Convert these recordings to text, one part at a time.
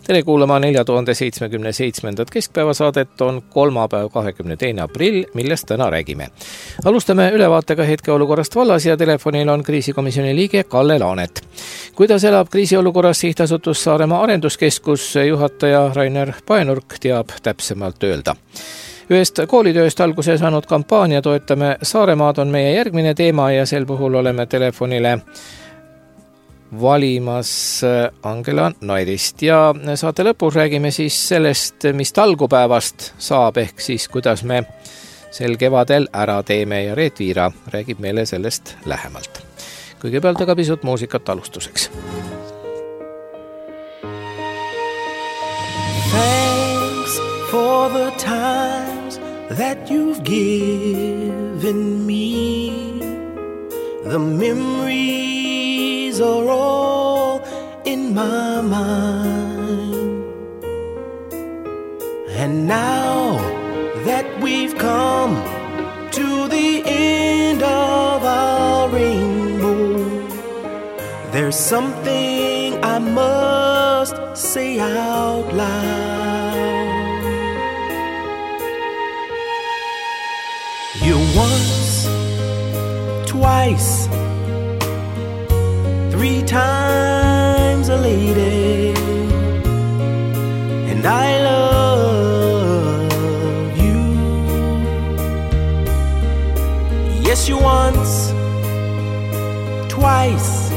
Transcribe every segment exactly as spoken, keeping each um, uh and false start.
Tere kuulama nelja tuhande seitsmekümne-seitsmendat keskpäevasaadet on kolmapäev kahekümne teine aprill, millest täna räägime. Alustame ülevaatega hetkeolukorrast vallas ja telefonil on kriisikomisjoni liige Kalle Laanet. Kuidas elab kriisiolukorras sihtasutus Saaremaa Arenduskeskus, juhataja Rainer Paenurk teab täpsemalt öelda. Ühest koolitööst alguse saanud kampaania Toetame Saaremaad on meie järgmine teema ja sel puhul oleme telefonile valimas Angela Naidist. Ja saate lõpus räägime siis sellest, mis talgupäevast saab, ehk siis kuidas me sel kevadel ära teeme ja Reet Viira räägib meile sellest lähemalt. Kõigepealt aga pisut muusikat alustuseks. Thanks for the times that you've given me. The memories are all in my mind. And now that we've come to the end of our rainbow, there's something I must say out loud. You once, twice, three times a lady, and I love you. Yes, you once, twice,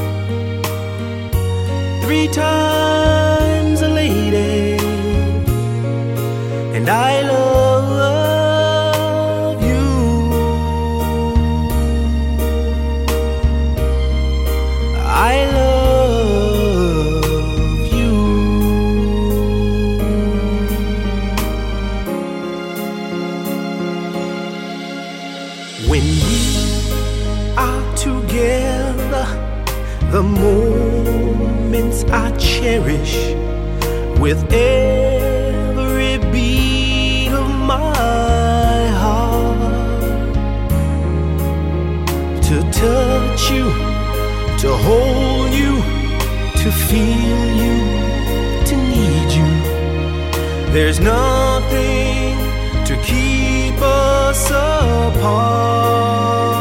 three times a lady, and I love you. I love you. When we are together, the moments I cherish with every beat of my heart. To touch you, to hold you, to feel you, to need you. There's nothing to keep us apart.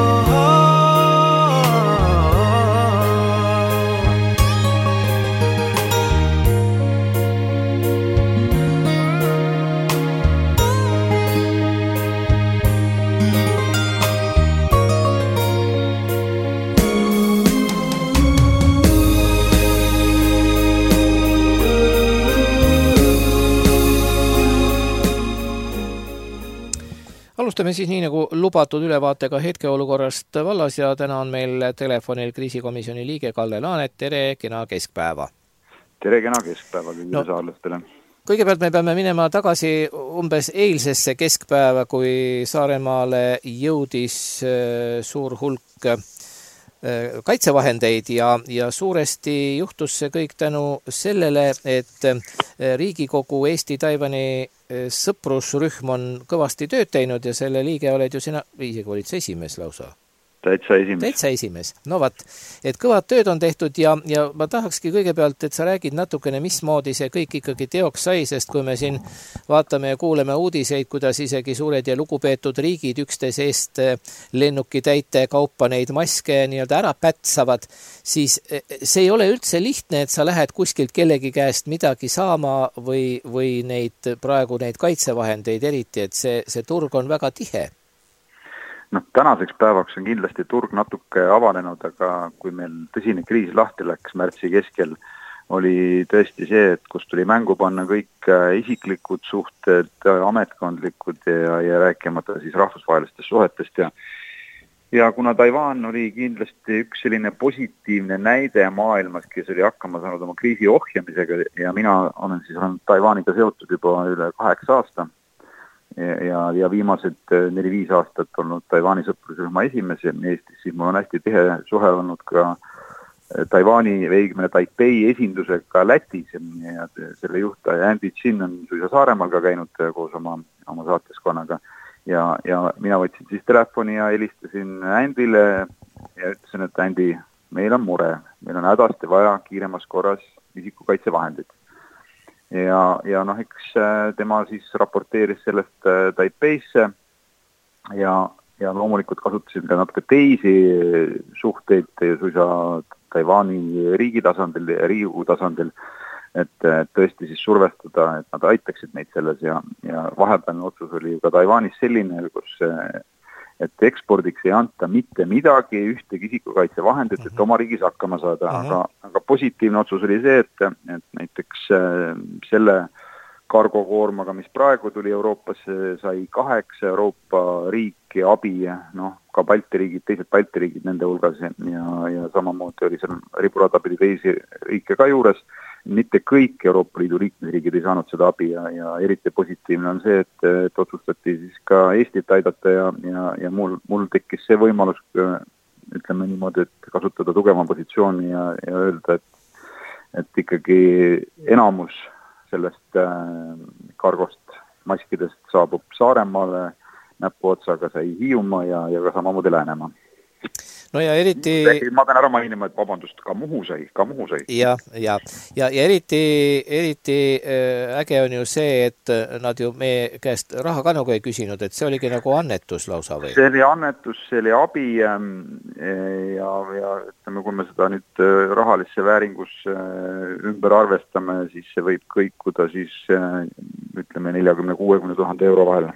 Alustame siis nii nagu lubatud ülevaatega hetkeolukorrast vallas ja täna on meil telefonil kriisikomisjoni liige Kalle Laanet. Tere, kena keskpäeva. Tere, kena keskpäeva kõigile no, saarlastele. Kõigepealt me peame minema tagasi umbes eilsesse keskpäeva, kui Saaremaale jõudis suur hulk kaitsevahendeid ja, ja suuresti juhtus see kõik tänu sellele, et Riigikogu Eesti-Taivani sõprusrühm on kõvasti tööd teinud ja selle liige oled ju sina, isegi olid see esimees lausa. Täitsa esimees. Täitsa esimees. No vat, et kõvad tööd on tehtud ja, ja ma tahakski kõigepealt, et sa räägid natukene, mismoodi see kõik ikkagi teoks sai, sest kui me siin vaatame ja kuuleme uudiseid, kuidas isegi suured ja lugupeetud riigid üksteise eest lennuki täite kaupa neid maske nii-öelda ära pätsavad, siis see ei ole üldse lihtne, et sa lähed kuskilt kellegi käest midagi saama või, või neid, praegu neid kaitsevahendeid eriti, et see, see turg on väga tihe. No, tänaseks päevaks on kindlasti turg natuke avanenud, aga kui meil tõsine kriis lahti läks märtsi keskel, oli tõesti see, et kus tuli mängu panna kõik isiklikud suhted, ametkondlikud ja, ja rääkimata siis rahvusvahelistest suhetest. Ja, ja kuna Taiwan oli kindlasti üks selline positiivne näide maailmas, kes oli hakkama saanud oma kriisi ohjamisega ja mina olen siis olnud Taiwaniga seotud juba üle kaheksa aasta. Ja, ja viimased neli-viis aastat olnud Taiwani sõprusrühma esimees Eestis, siis mul on hästi tihe suhe olnud ka Taiwani veigmine Taipei esindusega Lätis ja selle juhtaja Andy Chin on suisa Saaremaal ka käinud koos oma, oma saateskonnaga ja, ja mina võtsin siis telefoni ja helistasin Andyle ja ütlesin, et Andy, meil on mure, meil on hädasti vaja kiiremas korras isikukaitsevahendid. ja, ja noh, eks tema siis raporteeris sellest Taipeisse ja, ja loomulikult kasutasid ka natuke teisi suhteid suisa Taiwani riigi tasandil ja Riigikogu tasandil, et tõesti siis survestada, et nad aitaksid neid selles ja, ja vahepealne otsus oli ju ka Taiwanis selline, kus et ekspordiks ei anta mitte midagi, ühtegi isikukaitsevahendit, et oma riigis hakkama saada, uh-huh. aga, aga positiivne otsus oli see, et, et näiteks selle kargokoormaga, mis praegu tuli Euroopasse, sai kaheksa Euroopa riiki abi, noh, ka Balti riigid, teised Balti riigid nende hulgas ja, ja samamoodi oli seal riburadapidi teisi riike ka juures. Mitte kõik Euroopa Liidu liikmesriigid ei saanud seda abi ja, ja eriti positiivne on see, et, et otsustati siis ka Eestit aidata ja, ja, ja mul, mul tekkis see võimalus, ütleme niimoodi, et kasutada tugeva positsiooni ja, ja öelda, et, et ikkagi enamus sellest kargost maskidest saabub Saaremaale, näpuotsaga sai Hiiumaa ja, ja ka samamoodi Läänemaa. No ja eriti... Ma pean ära mainima, et vabandust, ka Muhu sai, ka Muhu sai. Ja, ja, ja, ja eriti, eriti äge on ju see, et nad ju meie käest raha ka nagu ei küsinud, et see oligi nagu annetus lausa või? See oli annetus, see oli abi ja, ja, ja ütleme, kui me seda nüüd rahalisse vääringus ümber arvestame, siis see võib kõikuda siis ütleme neljakümne kuuekümne tuhande euro vahel.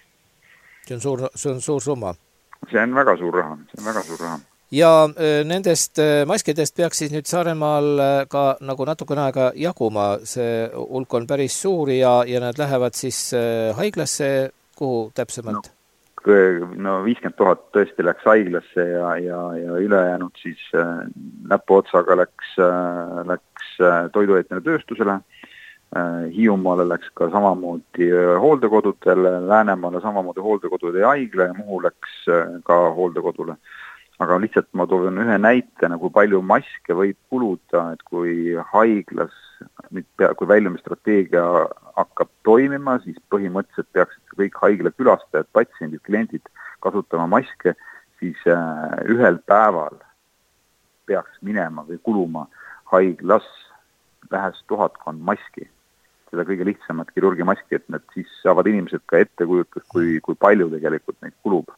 See on suur, see on suur summa. See on väga suur raha, see on väga suur raha. Ja nendest maskidest peaks siis nüüd Saaremaal ka nagu natukene aega jaguma, see hulk on päris suur ja, ja nad lähevad siis haiglasse, kuhu täpsemalt? No, no viiskümmend tuhat tõesti läks haiglasse ja, ja, ja ülejäänud siis näpuotsaga läks, läks toiduainete tööstusele. Hiiumaale läks ka samamoodi hooldekodudele, Läänemaale samamoodi hooldekodude ja haigla ja Muhu läks ka hooldekodule. Aga lihtsalt ma toon ühe näite, nagu palju maske võib kuluda, et kui haiglas, kui väljumisstrateegia hakkab toimima, siis põhimõtteliselt peaksid kõik haigla külastajad, patsiendid, kliendid kasutama maske, siis ühel päeval peaks minema või kuluma haiglas lähes tuhatkond maski. Seda kõige lihtsamat kirurgimaski, et need siis saavad inimesed ka ette kujutus, kui, kui palju tegelikult neid kulub.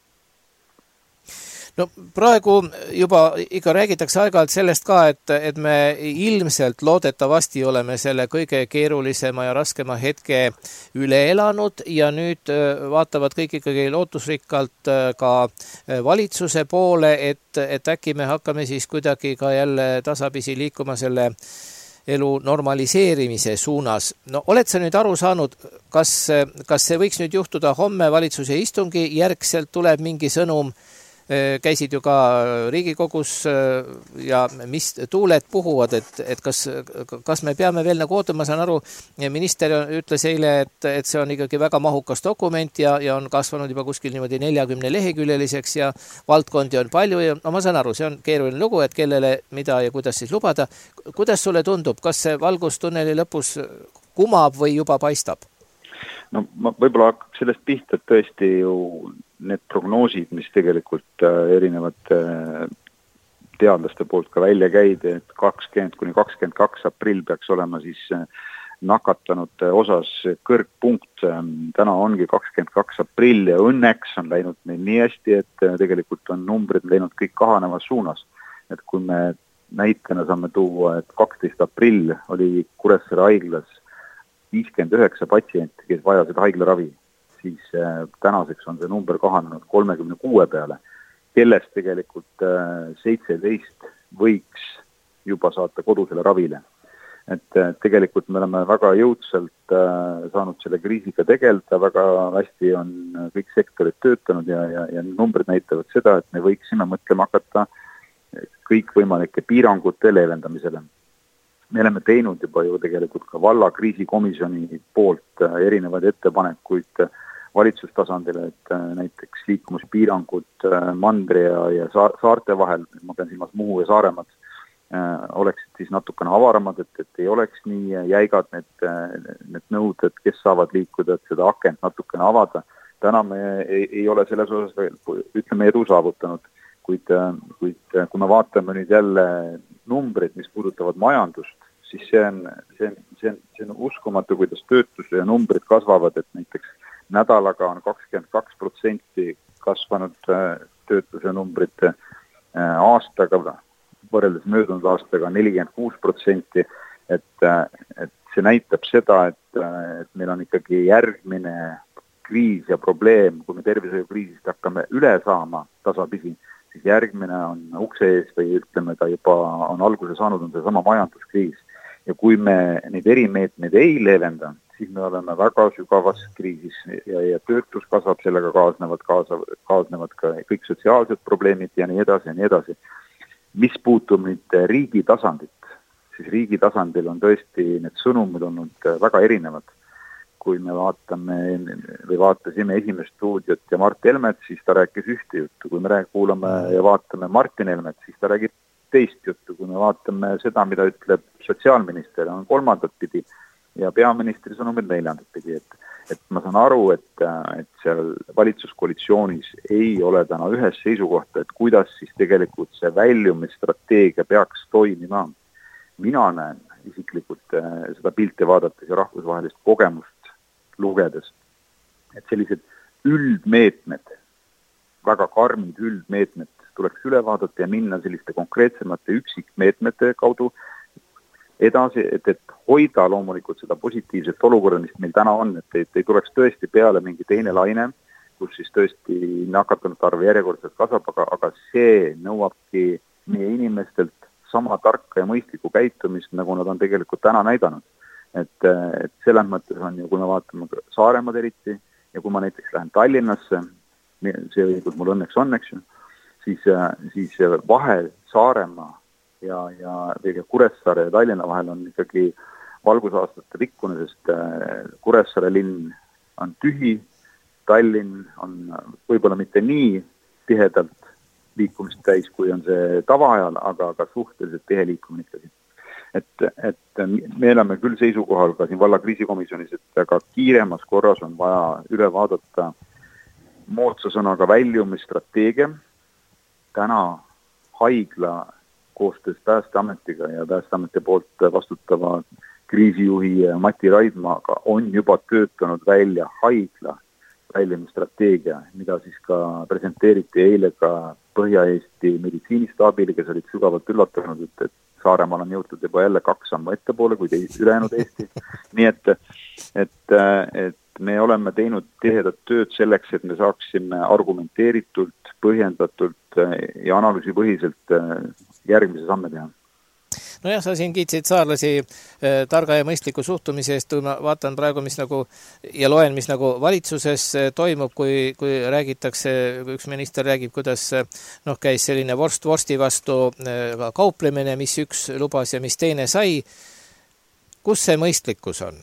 No praegu juba ikka räägitakse aeg-ajalt sellest ka, et, et me ilmselt loodetavasti oleme selle kõige keerulisema ja raskema hetke üle elanud ja nüüd vaatavad kõik ikkagi lootusrikkalt ka valitsuse poole, et, et äkki me hakkame siis kuidagi ka jälle tasapisi liikuma selle elu normaliseerimise suunas. No oled sa nüüd aru saanud, kas, kas see võiks nüüd juhtuda homme valitsuse istungi järgselt tuleb mingi sõnum, käisid ju ka Riigikogus ja mis tuuled puhuvad, et, et kas, kas me peame veel nagu ootama, ma saan aru, minister ütles eile, et, et see on ikkagi väga mahukas dokument ja, ja on kasvanud juba kuskil niimoodi neljakümne leheküljeliseks ja valdkondi on palju ja no, ma saan aru, see on keeruline lugu, et kellele mida ja kuidas siis lubada. Kuidas sulle tundub, kas see valgustunneli lõpus kumab või juba paistab? No ma võib-olla hakkaks sellest pihta, et tõesti ju need prognoosid, mis tegelikult erinevad teadlaste poolt ka välja käidi, et kakskümmend kuni kakskümmend kaks aprill peaks olema siis nakatanute osas kõrgpunkt. Täna ongi kakskümmend kaks aprill ja õnneks on läinud meil nii hästi, et tegelikult on numbrid läinud kõik kahanevas suunas. Et kui me näitena saame tuua, et kaksteist aprill oli Kuressaare haiglas viiskümmend üheksa patsienti, kes vajasid haiglaravi, siis tänaseks on see number kahanenud kolmekümne kuue peale, kellest tegelikult seitseteist võiks juba saata kodusele ravile. Et tegelikult me oleme väga jõudsalt saanud selle kriisiga tegelda, väga hästi on kõik sektorid töötanud ja, ja, ja numbrid näitavad seda, et me võiksime mõtlema hakata kõik võimalike piirangute leevendamisele. Me oleme teinud juba ju tegelikult ka valla kriisikomisjoni poolt erinevaid ettepanekuid valitsustasandile, et näiteks liikumispiirangud Mandri ja, ja saarte vahel, ma pean silmas Muhu ja Saaremaad, oleksid siis natukene avaramad, et, et ei oleks nii jäigad need, need nõuded, kes saavad liikuda, et seda akent natukene avada. Täna me ei, ei ole selles osas veel, ütleme, edu saavutanud, kuid, kuid kui me vaatame nüüd jälle numbrid, mis puudutavad majandust, siis see on, see on, see on, see see on uskumatu, kuidas töötuse ja numbrid kasvavad, et näiteks nädalaga on kakskümmend kaks protsenti kasvanud töötuse numbrid aastaga, võrreldes möödunud aastaga nelikümmend kuus protsenti, et, et see näitab seda, et, et meil on ikkagi järgmine kriis ja probleem, kui me tervishoiukriisist hakkame üle saama tasapisi, siis järgmine on ukse ees või ütleme ta juba on alguse saanud, on see sama majanduskriis. Ja kui me neid erimeetmeid ei leevenda, siis me oleme väga sügavas kriisis ja, ja töötus kasvab, sellega kaasnevad, kaasavad, kaasnevad ka kõik sotsiaalsed probleemid ja nii edasi ja nii edasi. Mis puutub nüüd riigi tasandit, siis riigi tasandil on tõesti need sõnumid olnud väga erinevad. Kui me vaatame või vaatasime esimest stuudiot ja Mart Helmet, siis ta rääkis ühte juttu. Kui me rääk, kuulame ja vaatame Martin Helmet, siis ta räägib teist juttu. Kui me vaatame seda, mida ütleb sotsiaalminister, on kolmandat pidi ja peaministri sõnumid neljandat pidi. Et, et ma saan aru, et, et seal valitsuskoalitsioonis ei ole täna ühes seisukohta, et kuidas siis tegelikult see väljumisstrateegia peaks toimima. Mina näen isiklikult seda pilti vaadates ja rahvusvahelist kogemust lugedes, et sellised üldmeetmed, väga karmid üldmeetmed tuleks üle vaadata ja minna selliste konkreetsemate üksikmeetmete kaudu edasi, et, et hoida loomulikult seda positiivset olukorda, mis meil täna on, et ei, ei tuleks tõesti peale mingi teine laine, kus siis tõesti nakatunud arv järjekordselt kasvab, aga, aga see nõuabki meie inimestelt sama tarka ja mõistlikku käitumist, nagu nad on tegelikult täna näidanud. Et, et selles mõttes on ju, kui me vaatame Saaremaad eriti ja kui ma näiteks lähen Tallinnasse, see õigus mul õnneks on, eks ju, siis, siis vahe Saaremaa ja, ja Kuressaare ja Tallinna vahel on ikkagi valgusaastate pikkune, sest Kuressaare linn on tühi, Tallinn on võib-olla mitte nii tihedalt liikumist täis, kui on see tavaajal, aga ka suhteliselt tihe liikumine ikkagi. Et, et me oleme küll seisukohal ka siin valla kriisikomisjonis, et aga kiiremas korras on vaja üle vaadata moodsa sõnaga väljumisstrateegia. Täna haigla koostöös Päästeametiga ja Päästeameti poolt vastutava kriisijuhi Mati Raidmaga on juba töötanud välja haigla väljumisstrateegia, mida siis ka presenteeriti eile ka Põhja-Eesti meditsiinistaabile, kes olid sügavalt üllatanud, et, et Saaremaal on jõutud juba jälle kaks sammu ettepoole, kui teis, ülejäänud Eesti. Nii et, et, et me oleme teinud tihedat tööd selleks, et me saaksime argumenteeritult, põhjendatult ja analüüsipõhiselt järgmise samme teha. No jah, sa siin kiitsid saarlasi eh, targa ja mõistliku suhtumise eest, kui ma vaatan praegu, mis nagu ja loen, mis nagu valitsuses eh, toimub, kui, kui räägitakse, kui üks minister räägib, kuidas eh, noh, käis selline vorst vorsti vastu eh, kauplemine, mis üks lubas ja mis teine sai. Kus see mõistlikkus on?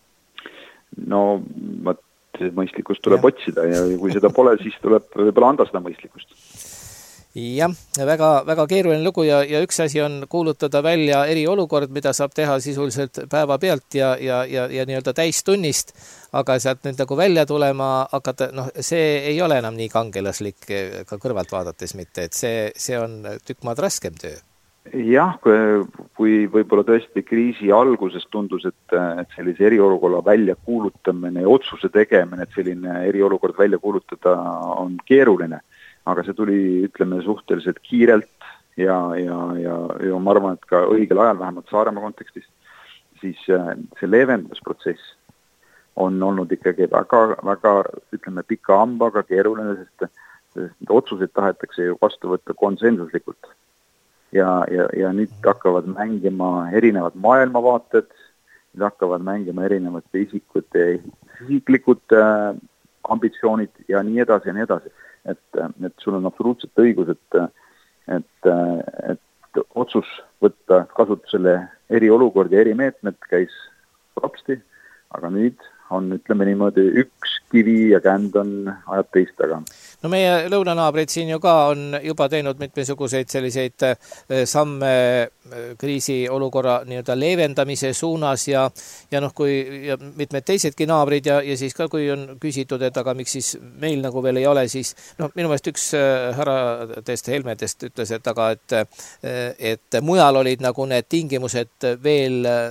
No, mõistlikkus tuleb ja. Otsida ja kui seda pole, siis tuleb võib-olla anda seda mõistlikkust. Jah, väga, väga keeruline lugu ja, ja üks asi on kuulutada välja eriolukord, mida saab teha sisuliselt päeva pealt ja, ja, ja, ja nii-öelda täistunnist, aga sealt nüüd nagu välja tulema hakata, noh, see ei ole enam nii kangelaslik ka kõrvalt vaadates mitte, et see, see on tükk maad raskem töö. Jah, kui võib-olla tõesti kriisi alguses tundus, et, et sellise eriolukorra välja kuulutamine ja otsuse tegemine, et selline eriolukord välja kuulutada on keeruline. Aga see tuli, ütleme, suhteliselt kiirelt ja, ja, ja, ja ma arvan, et ka õigel ajal, vähemalt Saaremaa kontekstis, siis see leevendusprotsess on olnud ikkagi väga, väga, ütleme, pika hambaga keeruline, sest, sest otsuseid tahetakse ju vastu võtta konsensuslikult. Ja, ja, ja nüüd hakkavad mängima erinevad maailmavaated, nüüd hakkavad mängima erinevate isikute isiklikud ambitsioonid ja nii edasi ja nii edasi. Et, et sul on absoluutselt õigus, et, et, et otsus võtta kasutusele eriolukord ja erimeetmed käis rapsti, aga nüüd on, ütleme niimoodi, üks kivi ja känd on ajad teist taga. No meie lõunanaabrid siin ju ka on juba teinud mitmesuguseid selliseid samme kriisiolukorra nii-öelda leevendamise suunas ja, ja noh, kui ja mitmed teisedki naabrid ja, ja siis ka, kui on küsitud, et aga miks siis meil nagu veel ei ole, siis noh, minu meelest üks härradest Helmedest ütles, et aga et, et mujal olid nagu need tingimused veel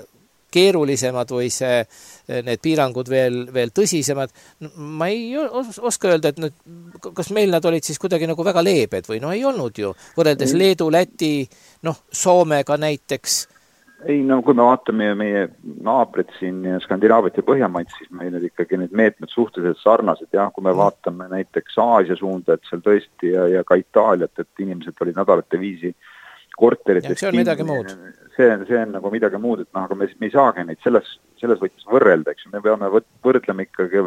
keerulisemad või see, need piirangud veel, veel tõsisemad. Ma ei oska öelda, et nüüd, kas meil nad olid siis kuidagi nagu väga leebed või no ei olnud ju, võrreldes Leedu, Läti, noh, Soomega näiteks. Ei, no kui me vaatame meie naabrid siin Skandinaaviat ja Põhjamaid, siis meil need ikkagi need meetmed suhteliselt sarnased ja kui me vaatame näiteks Aasia suunda, et seal tõesti ja, ja ka Itaaliat, et inimesed olid nädalate viisi korterites. Ja see on midagi muud. See, see on nagu midagi muud, et noh, aga me, me ei saagi neid selles, selles võttes võrrelda, eks me peame võrdlema ikkagi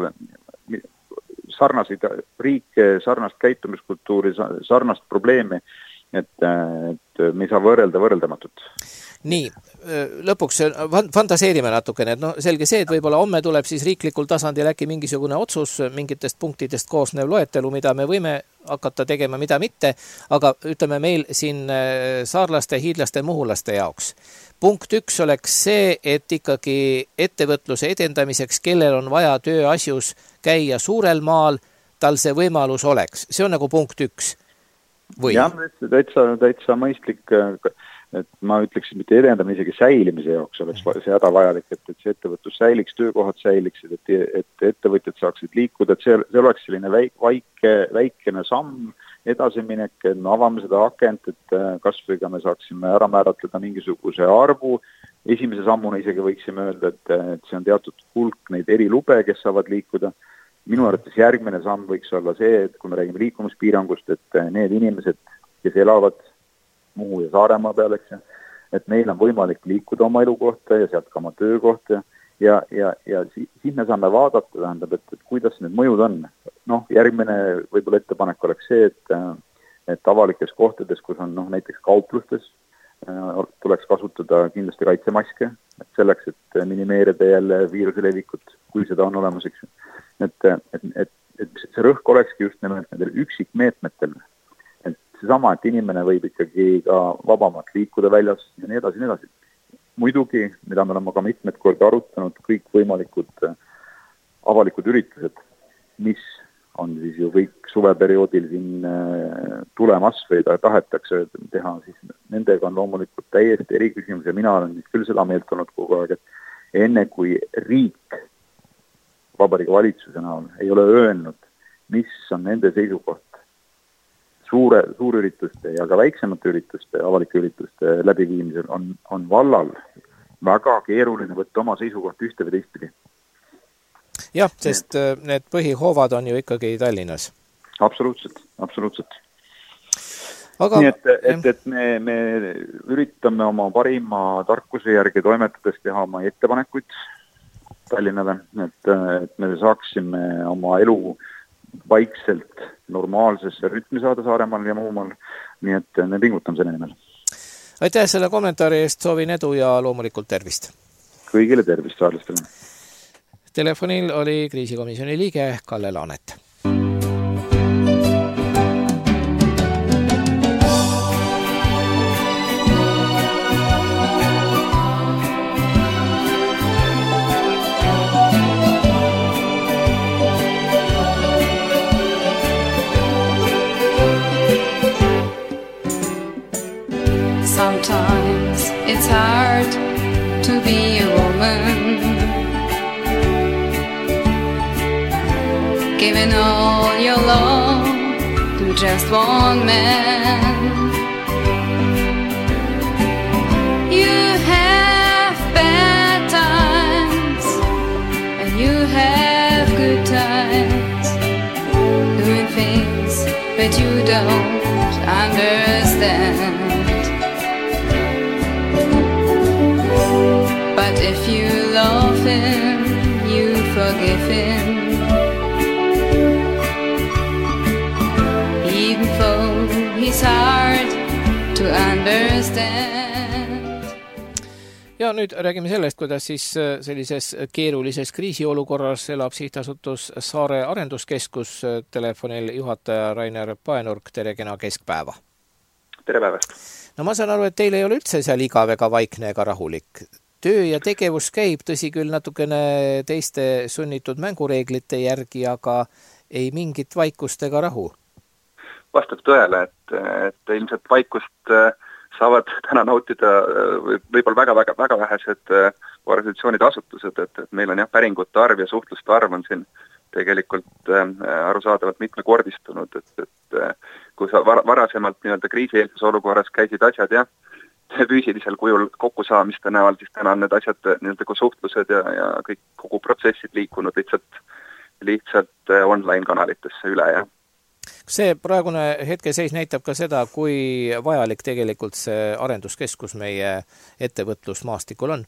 sarnaseid riike, sarnast käitumiskultuuri, sarnast probleemi, et, et me ei saa võrrelda võrreldamatut. Nii, lõpuks fantaseerime natukene, et no selge see, et võib-olla homme tuleb siis riiklikul tasandil äkki mingisugune otsus, mingitest punktidest koosnev loetelu, mida me võime hakata tegema, mida mitte, aga ütleme meil siin saarlaste, hiidlaste, muhulaste jaoks. Punkt üks oleks see, et ikkagi ettevõtluse edendamiseks, kellel on vaja tööasjus käia suurel maal, tal see võimalus oleks. See on nagu punkt üks. Või? Jah, täitsa, täitsa mõistlik, et ma ütleksin, mitte edendamine isegi säilimise jaoks oleks see häda vajalik, et, et see ettevõtlus säiliks, töökohad säiliksid, et, et ettevõtjad saaksid liikuda, et see, see oleks selline väike, väikene samm edasiminek, et me avame seda akent, et kas või ka me saaksime ära määratleda mingisuguse arvu, esimese sammuna isegi võiksime öelda, et, et see on teatud hulk neid erilube, kes saavad liikuda. Minu arvates järgmine samm võiks olla see, et kui me räägime liikumispiirangust, et need inimesed, kes elavad Muhu ja Saaremaa peal, eks, et neil on võimalik liikuda oma elukohta ja sealt ka oma töökohta ja, ja, ja siis me saame vaadata, tähendab, et, et kuidas need mõjud on. Noh, järgmine võib-olla ettepanek oleks see, et, et avalikes kohtades, kus on noh, näiteks kauplustes, tuleks kasutada kindlasti kaitsemaske, et selleks, et minimeerida jälle viiruse levikut, kui seda on olemas, eks. Et, et, et, et see rõhk olekski just nimelt nendel üksikmeetmetel. Et seesama, et inimene võib ikkagi ka vabamalt liikuda väljas ja nii edasi, nii edasi. Muidugi, mida me oleme ka mitmed korda arutanud, kõik võimalikud avalikud üritused, mis on siis ju kõik suveperioodil siin tulemas või tahetakse teha, siis nendega on loomulikult täiesti eri küsimus ja mina olen küll seda meelt olnud kogu aeg, et enne kui riik Vabariigi valitsuse näol ei ole öelnud, mis on nende seisukoht suure, suurürituste ja ka väiksemate ürituste, avalike ürituste läbiviimisel on, on vallal väga keeruline võtta oma seisukoht ühte või teistpidi. Jah, sest need põhihoovad on ju ikkagi Tallinnas. Absoluutselt, absoluutselt. Aga, nii et, et, et me, me üritame oma parima tarkuse järgi toimetades teha oma ettepanekuid Tallinnale, et, et me saaksime oma elu vaikselt normaalsesse rütmi saada Saaremaal ja Muumaal, nii et me pingutame selle nimel. Aitäh selle kommentaari eest, soovin edu ja loomulikult tervist. Kõigile tervist saarlastele. Telefonil oli kriisikomisjoni liige Kalle Laanet. Sometimes it's hard to be a woman, giving all your love to just one man. You have bad times and you have good times, doing things that you don't understand. But if you love him, you forgive him, even though he's hard to understand. Ja nüüd räägime sellest, kuidas siis sellises keerulises kriisiolukorras elab sihtasutus Saare Arenduskeskus. Telefonil juhataja Rainer Paenurk, tere kena keskpäeva. Tere päevast. No ma saan aru, et teil ei ole üldse seal igav ega vaikne ega rahulik. Töö ja tegevus käib, tõsi küll natukene teiste sunnitud mängureeglite järgi, aga ei mingit vaikust ega rahu. Vastab tõele, et, et ilmselt vaikust saavad täna nautida võib-olla väga, väga, väga vähesed organisatsioonid, asutused, et, et meil on jah, päringute arv ja suhtluste arv on siin tegelikult äh, arusaadavalt mitmekordistunud, et, et äh, kui sa var- varasemalt nii-öelda kriisieelses olukorras käisid asjad jah, füüsilisel kujul kokkusaamiste näol, siis täna on need asjad nii-öelda kui suhtlused ja, ja kõik kogu protsessid liikunud lihtsalt, lihtsalt online kanalitesse üle, jah. See praegune hetkeseis näitab ka seda, kui vajalik tegelikult see arenduskeskus meie ettevõtlusmaastikul on?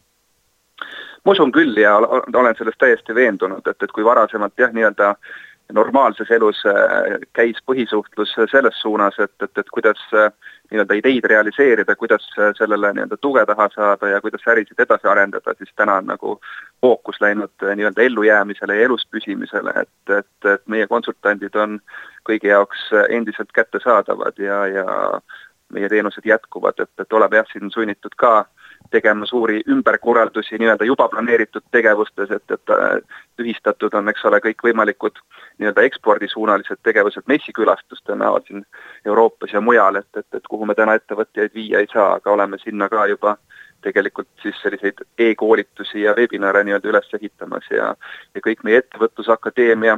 Ma usun küll ja olen sellest täiesti veendunud, et, et kui varasemalt jah, nii-öelda normaalses elus käis põhisuhtlus selles suunas, et, et, et kuidas nii-öelda ideid realiseerida, kuidas sellele nii-öelda tuge taha saada ja kuidas ärisid edasi arendada, siis täna on nagu fookus läinud nii-öelda ellujäämisele ja elus püsimisele, et, et, et meie konsultandid on kõigi jaoks endiselt kättesaadavad ja, ja meie teenused jätkuvad, et, et oleme jah siin sunnitud ka tegema suuri ümberkorraldusi nii-öelda juba planeeritud tegevustes, et, et ühistatud on, eks ole, kõik võimalikud nii-öelda ekspordisuunalised tegevused messikülastuste näol siin Euroopas ja mujal, et, et, et kuhu me täna ettevõtjaid viia ei saa, aga oleme sinna ka juba tegelikult siis selliseid e-koolitusi ja webinare nii-öelda üles ehitamas ja, ja kõik meie ettevõtlusakadeemia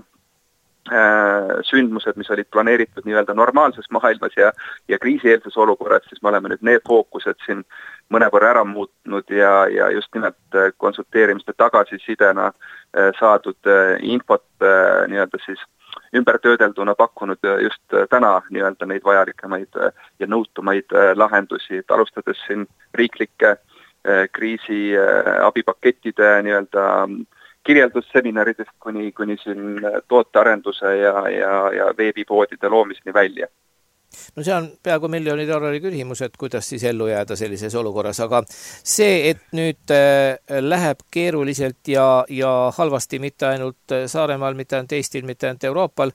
sündmused, mis olid planeeritud nii-öelda normaalses maailmas ja, ja kriisieelses olukorras, siis me oleme nüüd need fookused siin mõnevõrra ära muutnud ja, ja just nimelt konsulteerimiste tagasisidena saadud infot nii-öelda siis ümbertöödelduna pakkunud just täna nii-öelda neid vajalikemaid ja nõutumaid lahendusi, et alustades siin riiklike kriisi abipakettide nii-öelda kirjeldusseminaridest kuni, kuni siin tootearenduse ja, ja, ja veebipoodide loomiseni välja. No see on peaaegu miljoni dollari küsimus, et kuidas siis ellu jääda sellises olukorras, aga see, et nüüd läheb keeruliselt ja, ja halvasti mitte ainult Saaremaal, mitte ainult Eestil, mitte ainult Euroopal,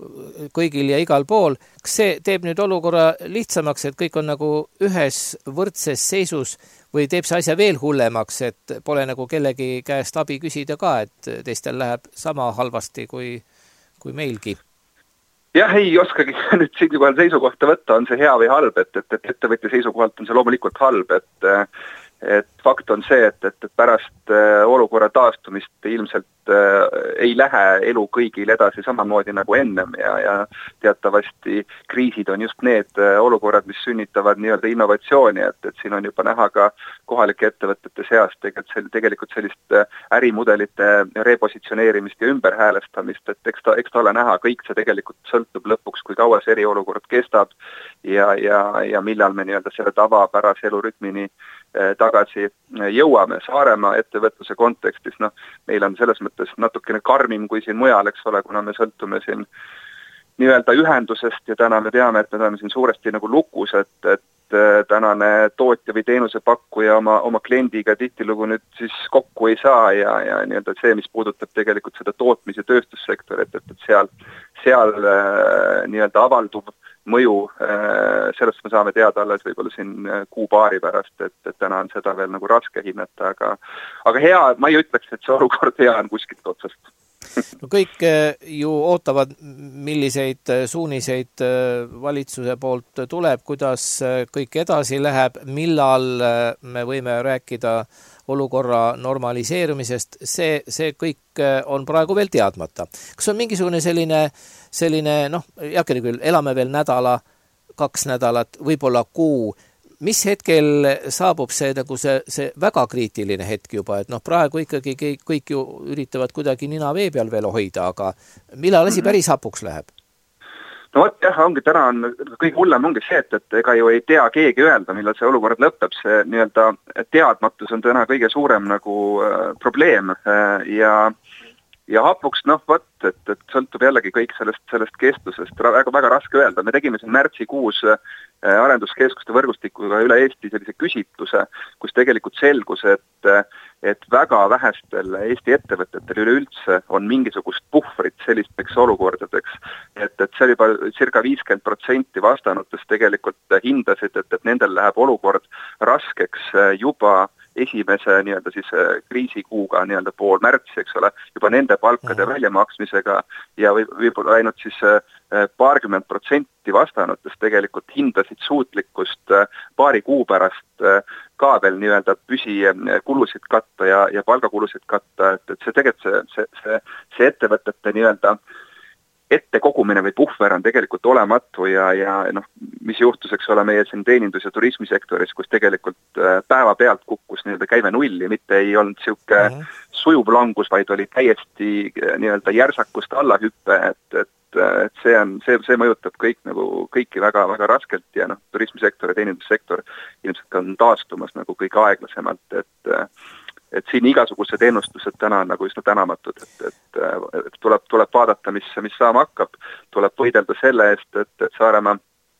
kõigil ja igal pool, kas see teeb nüüd olukorra lihtsamaks, et kõik on nagu ühes võrdses seisus või teeb see asja veel hullemaks, et pole nagu kellegi käest abi küsida ka, et teistel läheb sama halvasti kui, kui meilgi? Jah, ei oskagi nüüd siinkohal seisukohta võtta, on see hea või halb, et, et, et ettevõtja seisukohalt on see loomulikult halb, et, et fakt on see, et, et pärast olukorra taastumist ilmselt ei lähe elu kõigil edasi samamoodi nagu ennem ja, ja teatavasti kriisid on just need olukorrad, mis sünnitavad nii-öelda innovatsiooni, et, et siin on juba näha ka kohalike ettevõtete seast tegelikult, tegelikult sellist ärimudelite repositsioneerimist ja ümberhäälestamist, et eks ta, eks ta ole näha, kõik see tegelikult sõltub lõpuks, kui kaua see eriolukord kestab ja, ja, ja millal me nii-öelda selle tavapärase elurütmini tagasi jõuame. Saaremaa ettevõtluse kontekstis, noh, meil on selles mõttes natukene karmim kui siin mujal, eks ole, kuna me sõltume siin nii-öelda ühendusest ja täna me teame, et me oleme siin suuresti nagu lukus, et, et tänane tootja või teenuse pakkuja oma, oma kliendiga tihtilugu nüüd siis kokku ei saa ja, ja nii-öelda see, mis puudutab tegelikult seda tootmis- ja tööstussektorit, et, et seal, seal nii-öelda avalduv mõju, sellest me saame teada alles võib-olla siin kuu-paari pärast, et, et täna on seda veel nagu raske hinnata, aga, aga hea, ma ei ütleks, et see olukord hea on kuskilt otsast. No kõik ju ootavad, milliseid suuniseid valitsuse poolt tuleb, kuidas kõik edasi läheb, millal me võime rääkida olukorra normaliseerumisest, see, see kõik on praegu veel teadmata. Kas on mingisugune selline, selline noh, jakene küll, elame veel nädala, kaks nädalat, võib-olla kuu, mis hetkel saabub see, nagu see, see väga kriitiline hetk juba, et noh, praegu ikkagi kõik, kõik ju üritavad kuidagi nina vee peal veel hoida, aga millal asi päris hapuks läheb? No vot jah, ongi täna on, kõige hullem ongi see, et, et ega ju ei tea keegi öelda, millal see olukord lõpeb, see nii-öelda teadmatus on täna kõige suurem nagu äh, probleem äh, ja ja hapuks, noh, vot, et, et sõltub jällegi kõik sellest, sellest kestusest, väga, väga raske öelda. Me tegime siin märtsikuus arenduskeskuste võrgustikuga üle Eesti sellise küsitluse, kus tegelikult selgus, et, et väga vähestel Eesti ettevõtetel üleüldse on mingisugust puhvrit sellisteks olukordadeks, et, et see juba circa viiskümmend protsenti vastanutest tegelikult hindasid, et, et nendel läheb olukord raskeks juba esimese nii-öelda siis kriisikuuga nii-öelda pool märtsi, eks ole, juba nende palkade mm. väljamaksmisega ja või, võib-olla ainult siis paarkümmend protsenti vastanutest tegelikult hindasid suutlikkust paari kuu pärast ka veel nii-öelda püsikulusid katta ja, ja palgakulusid katta, et, et see tegelikult see, see, see, see ettevõtete nii-öelda ette kogumine või puhver on tegelikult olematu ja, ja noh, mis juhtus, eks ole, meie siin teenindus- ja turismisektoris, kus tegelikult päeva pealt kukkus nii-öelda käive nulli, mitte ei olnud siuke mm -hmm. sujuv langus, vaid oli täiesti nii-öelda järsakust allahüppe, et, et et see on, see, see mõjutab kõik nagu kõiki väga, väga raskelt ja noh, turismisektor ja teenindussektor ilmselt on taastumas nagu kõige aeglasemalt, et et siin igasugused ennustused täna on nagu üsna tänamatud, et, et, et tuleb, tuleb vaadata, mis, mis saama hakkab, tuleb võidelda selle eest, et, et Saaremaa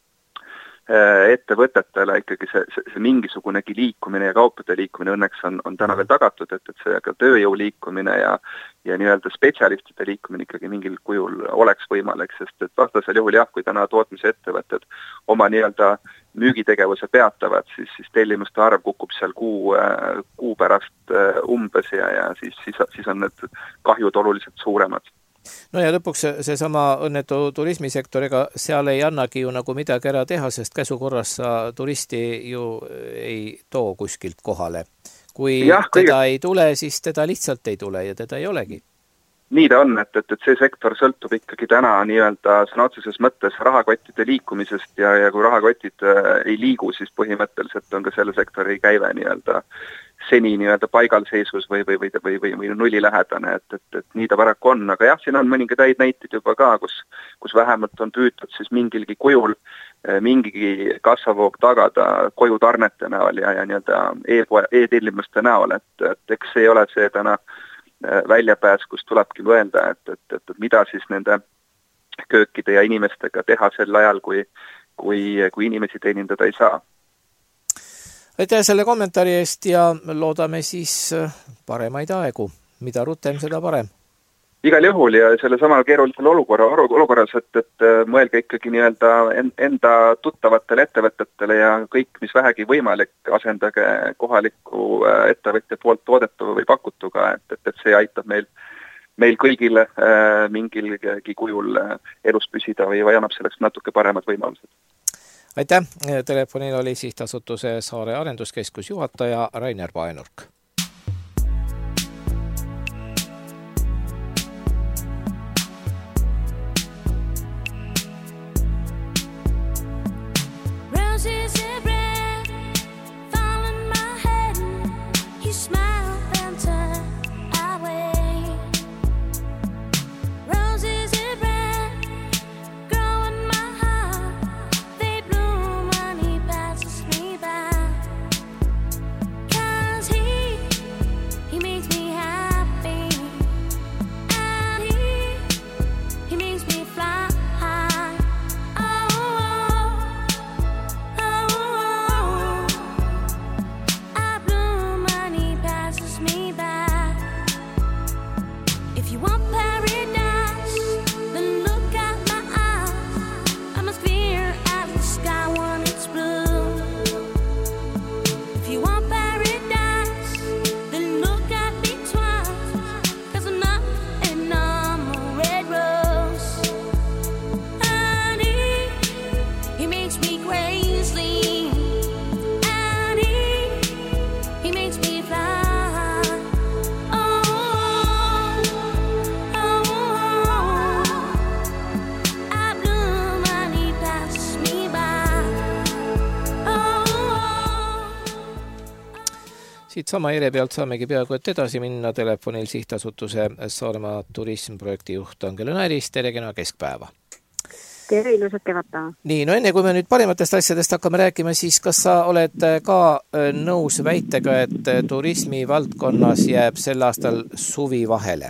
ettevõtetele ikkagi see, see, see mingisugunegi liikumine ja kaupade liikumine õnneks on, on täna veel tagatud, et, et see ka tööjõu liikumine ja, ja nii-öelda spetsialistide liikumine ikkagi mingil kujul oleks võimalik, sest et vastasel juhul jah, kui täna tootmisettevõtted oma nii-öelda müügitegevuse peatavad, siis, siis tellimuste arv kukub seal kuu, kuu pärast umbes ja, ja siis, siis, siis on need kahjud oluliselt suuremad. No ja lõpuks see sama õnnetu turismisektoriga, seal ei annagi ju nagu midagi ära teha, sest käsukorras sa turisti ju ei too kuskilt kohale. Kui ja, teda kõige... ei tule, siis teda lihtsalt ei tule ja teda ei olegi. Nii ta on, et, et, et see sektor sõltub ikkagi täna nii-öelda sõna otseses mõttes rahakottide liikumisest ja, ja kui rahakotid ei liigu, siis põhimõtteliselt on ka selle sektori käive nii-öelda seni nii-öelda paigalseisus või, või, või, või, või, või nulli lähedane, et, et, et nii ta paraku on, aga jah, siin on mõningad häid näiteid juba ka, kus, kus vähemalt on püütud siis mingilgi kujul mingigi kassavoog tagada koju tarnete näol ja, ja nii-öelda e-tellimuste näol, et, et eks see ei ole see täna väljapääs, kus tulebki mõelda, et, et, et, et mida siis nende köökide ja inimestega teha sel ajal, kui, kui, kui inimesi teenindada ei saa. Aitäh selle kommentaari eest ja loodame siis paremaid aegu. Mida rutem, seda parem. Igal juhul ja selle samal keerulisel olukorra, olukorras, et, et mõelge ikkagi nii-öelda enda tuttavatele ettevõtetele ja kõik, mis vähegi võimalik, asendage kohaliku ettevõtja poolt toodetava või pakutuga, et, et, et see aitab meil, meil kõigil äh, mingilgi kujul elus püsida või, või annab selleks natuke paremad võimalused. Aitäh! Telefonil oli sihtasutuse Saare Arenduskeskus juhataja Rainer Paenurk. Siit sama ere pealt saamegi peaaegu et edasi minna telefonil sihtasutuse Saaremaa turismprojekti juht Angela Näiris. Tere kena keskpäeva. Tere, ilusat kevapäeva. Nii, no enne kui me nüüd parimatest asjadest hakkame rääkima, siis kas sa oled ka nõus väitega, et turismi valdkonnas jääb sel aastal suvi vahele?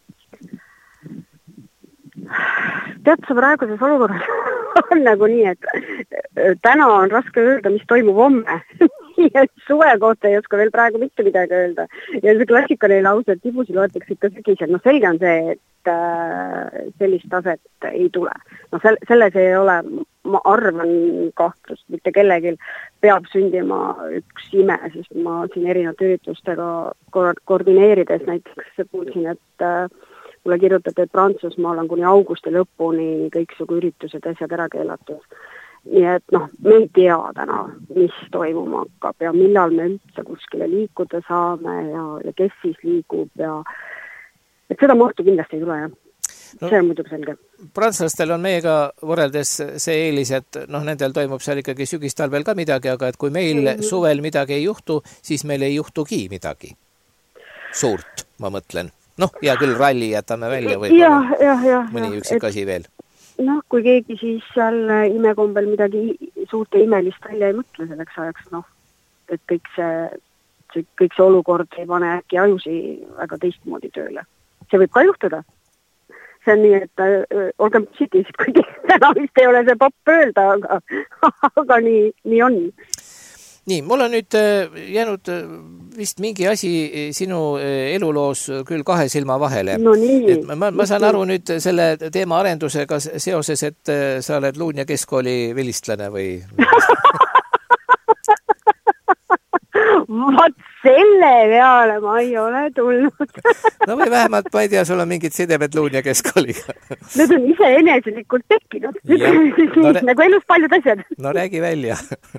Tead sa praeguses olukorras on nagu nii, et täna on raske öelda, mis toimub homme. Ja suve kohta ei oska veel praegu mitte midagi öelda. Ja see klassikaline lause, et tibusi loetakse ikka sügisel. No selge on see, et sellist taset ei tule. No selles ei ole ma arvan kahtlust, mitte kellelgi peab sündima üks ime, sest ma siin erinevate üritustega koordineerides näiteks kuulsin, et mulle kirjutati, et Prantsusmaal on kuni augusti lõpuni kõiksugu üritused asjad ära keelatud. Nii et noh, me ei tea täna, mis toimuma hakkab ja millal me üldse kuskile liikuda saame ja, ja kes siis liigub ja et seda mahtu kindlasti ei tule, jah. No, see on muidugi selge. Prantslastel on meiega võrreldes see eelis, et noh, nendel toimub seal ikkagi sügistalvel ka midagi, aga et kui meil mm-hmm. suvel midagi ei juhtu, siis meil ei juhtugi midagi suurt, ma mõtlen. Noh, ja küll ralli jätame välja või ja, ja, ja, mõni üksik et... asi veel. Noh, kui keegi siis seal imekombel midagi suurt ja imelist välja ei mõtle selleks ajaks, noh, et kõik see, see, kõik see olukord ei pane äkki ajusi väga teistmoodi tööle. See võib ka juhtuda. See on nii, et äh, olgem positiivsed, kuigi täna vist ei ole see popp öelda, aga, aga nii, nii on. Nii, mul on nüüd jäänud vist mingi asi sinu eluloos küll kahe silma vahele. No nii. Et ma, ma saan aru nüüd selle teema arendusega seoses, et sa oled Luunja keskkooli vilistlane või? Vaat selle peale ma ei ole tulnud. No või vähemalt, ma ei tea, sul on mingid sidemed Luunja keskkooliga. Need on ise eneselikult tekkinud. No, nagu elus paljud asjad. No räägi välja.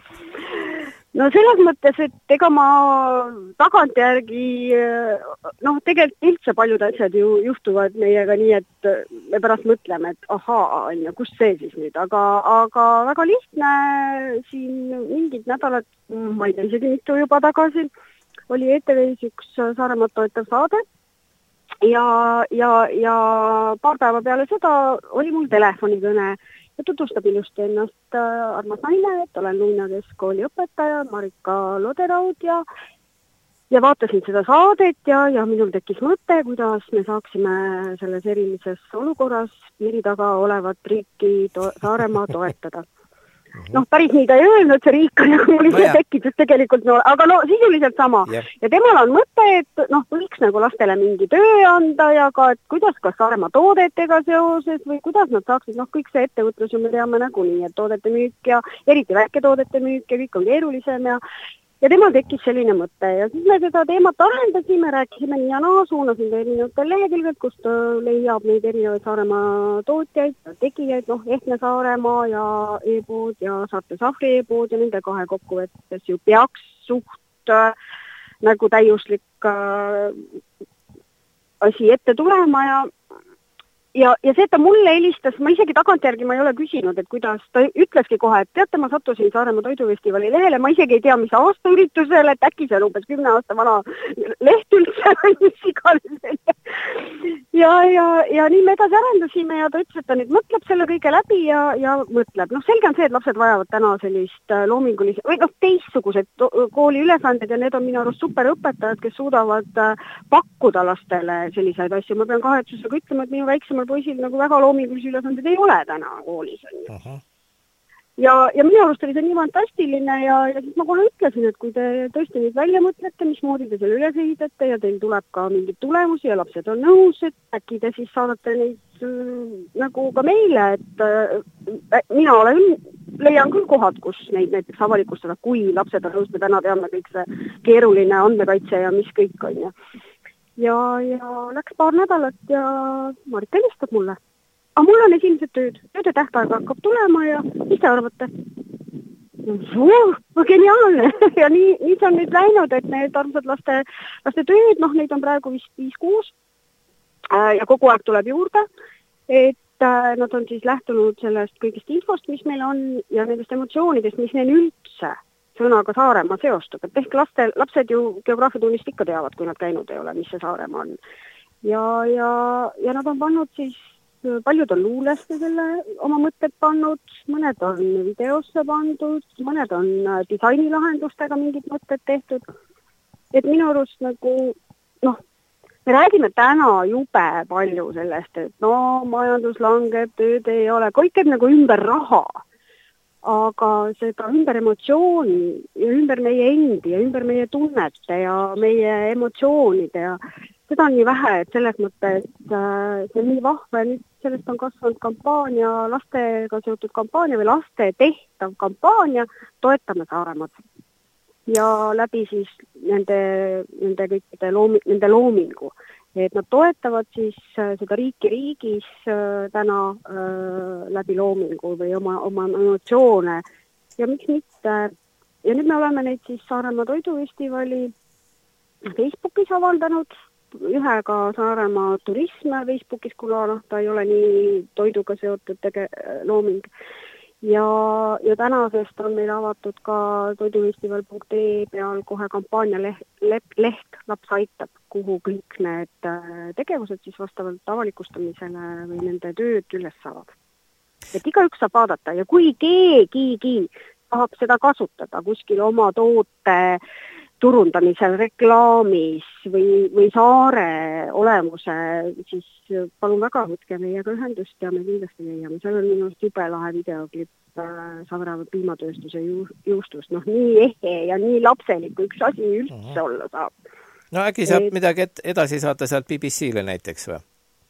No selles mõttes, et ega ma tagantjärgi, noh, tegelikult üldse paljud asjad ju juhtuvad meiega nii, et me pärast mõtleme, et ahaa, kus see siis nüüd, aga, aga väga lihtne siin mingid nädalad, ma ei tea, isegi mitu juba tagasi, oli E T V-s üks Saaremaad toetav saade ja, ja, ja paar päeva peale seda oli mul telefonikõne ja tutvustab ilusti ennast armas naine, et olen Luunja keskkooli õpetaja, Marika Loderaud ja, ja vaatasin seda saadet ja, ja minul tekkis mõte, kuidas me saaksime selles erilises olukorras piiri taga olevat riiki to- Saaremaa toetada. Noh, päris nii ta ei öelnud, see riik on nagu mul ise no tekkides tegelikult, no, aga no sisuliselt sama. Yeah. Ja temal on mõte, et noh, võiks nagu lastele mingi töö anda ja ka, et kuidas ka Saaremaa toodetega seoses või kuidas nad saaksid, noh, kõik see ettevõtlus ju me teame nagu nii, et toodete müük ja eriti väiketoodete müük ja kõik on keerulisem ja Ja temal tekkis selline mõte ja siis me seda teemat arendasime, rääkisime nii ja naa, suunasin erinevatel lehekülged, kust leiab neid erinevaid Saaremaa tootjaid, tegijaid, noh, Ehtne Saaremaa ja e-pood ja Saarte Sahvri e-pood ja nende kahe kokkuvõttes ju peaks suht äh, nagu täiuslik äh, asi ette tulema ja Ja, ja see, et ta mulle helistas, ma isegi tagantjärgi ma ei ole küsinud, et kuidas, ta ütleski kohe, et teate, ma sattusin Saaremaa toidufestivali lehele, ma isegi ei tea, mis aasta üritusele, et äkki see on umbes kümne aasta vana leht üldse või mis iganes. Ja, ja, ja nii me edasi arendasime ja ta ütles, et ta nüüd mõtleb selle kõige läbi ja, ja mõtleb. Noh, selge on see, et lapsed vajavad täna sellist loomingulist, või noh, teistsugused kooli ülesanded ja need on minu arust superõpetajad, kes suudavad pakkuda lastele selliseid asju. Ma pean kahetsusega ütlema, et minu väiksemal poisil nagu väga loomingulisi ülesanded ei ole täna koolis. Uh-huh. Ja, ja minu arust oli see nii fantastiline ja, ja siis ma kohe ütlesin, et kui te tõesti nüüd välja mõtlete, mismoodi te selle üles ehitate ja teil tuleb ka mingid tulemusi ja lapsed on nõus, et äkki te siis saadate neid äh, nagu ka meile, et äh, mina olen, leian küll kohad, kus neid näiteks avalikustada, kui lapsed on nõus, me täna teame kõik see keeruline andmekaitse ja mis kõik on ja Ja, ja läks paar nädalat ja Marika helistab mulle. Aga mul on esimesed tööd. Tööde tähtaega hakkab tulema ja mis te arvate? Suur, geniaalne. Ja nii, nii see on nüüd läinud, et need armsad laste, laste tööd, noh, neid on praegu vist viis kuus ja kogu aeg tuleb juurde, et nad on siis lähtunud sellest kõigist infost, mis meil on ja nendest emotsioonidest, mis neil üldse sõnaga Saaremaa seostub, et ehk laste, lapsed ju geograafiatunnist ikka teavad, kui nad käinud ei ole, mis see Saaremaa on. Ja, ja, ja nad on pannud siis, paljud on luuleste selle oma mõtted pannud, mõned on videosse pandud, mõned on disainilahendustega mingid mõtted tehtud. Et minu arust nagu, noh, me räägime täna jube palju sellest, et no majandus langeb, tööd ei ole, kõik käib nagu ümber raha. Aga seda ümber emotsiooni ja ümber meie endi ja ümber meie tunnete ja meie emotsioonide ja seda on nii vähe, et selles mõttes see on nii vahve nüüd sellest on kasvanud kampaania, lastega seotud kampaania või laste tehtav kampaania Toetame Saaremaad. Ja läbi siis nende, nende kõikide loomi, nende loomingu. Et nad toetavad siis seda riiki riigis täna äh, läbi loomingu või oma, oma emotsioone ja miks mitte. Ja nüüd me oleme neid siis Saaremaa toidufestivali Facebookis avaldanud, ühega Saaremaa turism Facebookis, kuna noh, ta ei ole nii toiduga seotud tege- looming. Ja, ja tänasest on meil avatud ka toidufestival punkt ee peal kohe kampaania leht, leht Laps aitab, kuhu kõik need tegevused siis vastavalt avalikustamisele või nende tööd üles saavad. Et igaüks saab vaadata ja kui keegi tahab seda kasutada kuskil oma toote turundamisel, reklaamis või, või saare olemuse, siis palun väga võtke meiega ühendust ja me kindlasti leiame. Seal on minu jube lahe videoklipp Saaremaa piimatööstuse ju, juustust. Noh, nii ehe ja nii lapselik, kui üks asi üldse uh-huh. olla saab. No äkki saab et... midagi edasi saata sealt B B C-le näiteks või?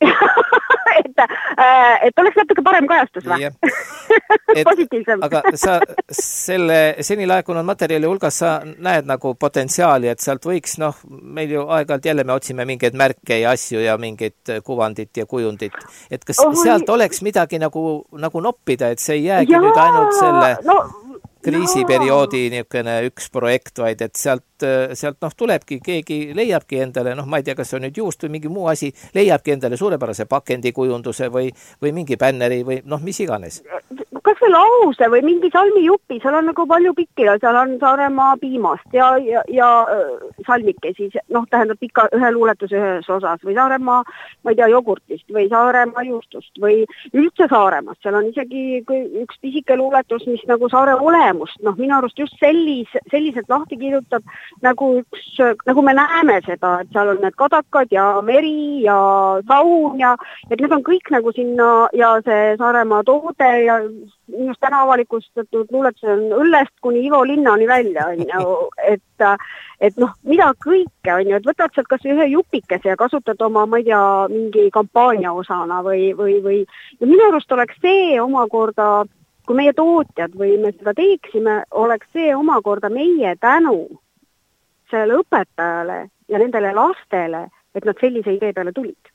et, et oleks natuke parem kajastus või? Positiivsem. Aga sa selle seni laekunud materjali hulgas sa näed nagu potentsiaali, et sealt võiks, noh, meil ju aeg-ajalt jälle me otsime mingeid märke ja asju ja mingit kuvandit ja kujundit. Et kas oh, sealt oleks midagi nagu, nagu noppida, et see ei jäägi Jaa, nüüd ainult selle no, kriisiperioodi niisugune üks projekt, vaid et sealt, sealt noh, tulebki, keegi leiabki endale, noh, ma ei tea, kas see on nüüd juust või mingi muu asi, leiabki endale suurepärase pakendikujunduse või, või mingi bänneri või noh, mis iganes. Kas või lause või mingi salmijupi, seal on nagu palju pikki ja seal on Saaremaa piimast ja, ja, ja salmike siis, noh, tähendab pika ühe luuletuse ühes osas või Saaremaa, ma ei tea, jogurtist või Saaremaa juustust või üldse Saaremaast. Seal on isegi üks pisike luuletus, mis nagu Saare olemust, noh, minu arust just sellis, selliselt lahti kirjutab nagu üks, nagu me näeme seda, et seal on need kadakad ja meri ja saun ja et need on kõik nagu sinna ja see Saaremaa toode ja minust täna avalikustatud luuletus on õllest kuni Ivo Linnani välja, on ju, et, et noh, mida kõike, on ju, et võtad sealt kas ühe jupikese ja kasutad oma, ma ei tea, mingi kampaania osana või, või, või ja minu arust oleks see omakorda, kui meie tootjad või me seda teeksime, oleks see omakorda meie tänu selle õpetajale ja nendele lastele, et nad sellise idee peale tulid.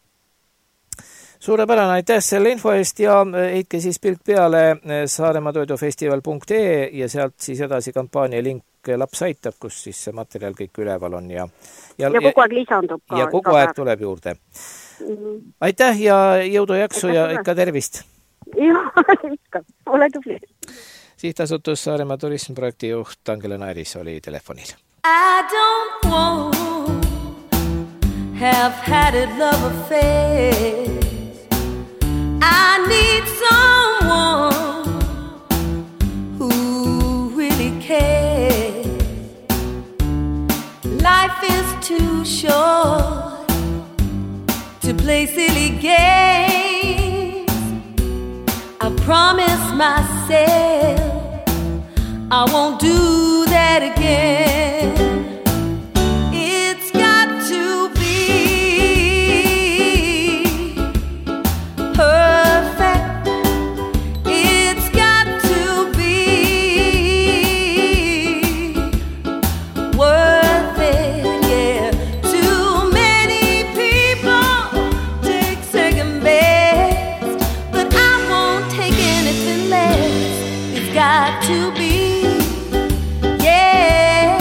Suurepärane, aitäh selle info eest ja heitke siis pilk peale Saaremaa toidufestival punkt ee ja sealt siis edasi kampaania link Laps aitab, kus siis see materjal kõik üleval on. Ja, ja, ja kogu aeg lisandub ka. Ja kogu aeg tuleb juurde. Mm-hmm. Aitäh ja jõudu jaksu aitäh, ja ikka tervist. Jah, ikka. Ole tubli. Sihtasutus Saaremaa turismprojekti juht Angela Nairis oli telefonil. I don't want have had a love affair. I need someone who really cares. Life is too short to play silly games. I promise myself I won't do that again. To be, yeah,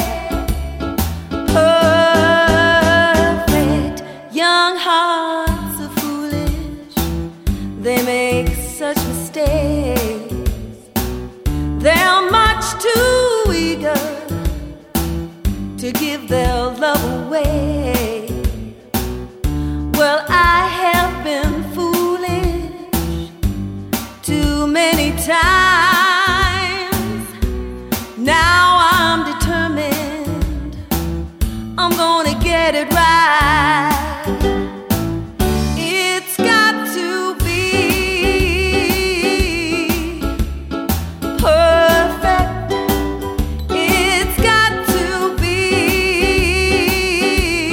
perfect. Young hearts are foolish, they make such mistakes. They're much too eager to give their love away. Well, I have been foolish too many times. Now I'm determined I'm gonna get it right. It's got to be perfect. It's got to be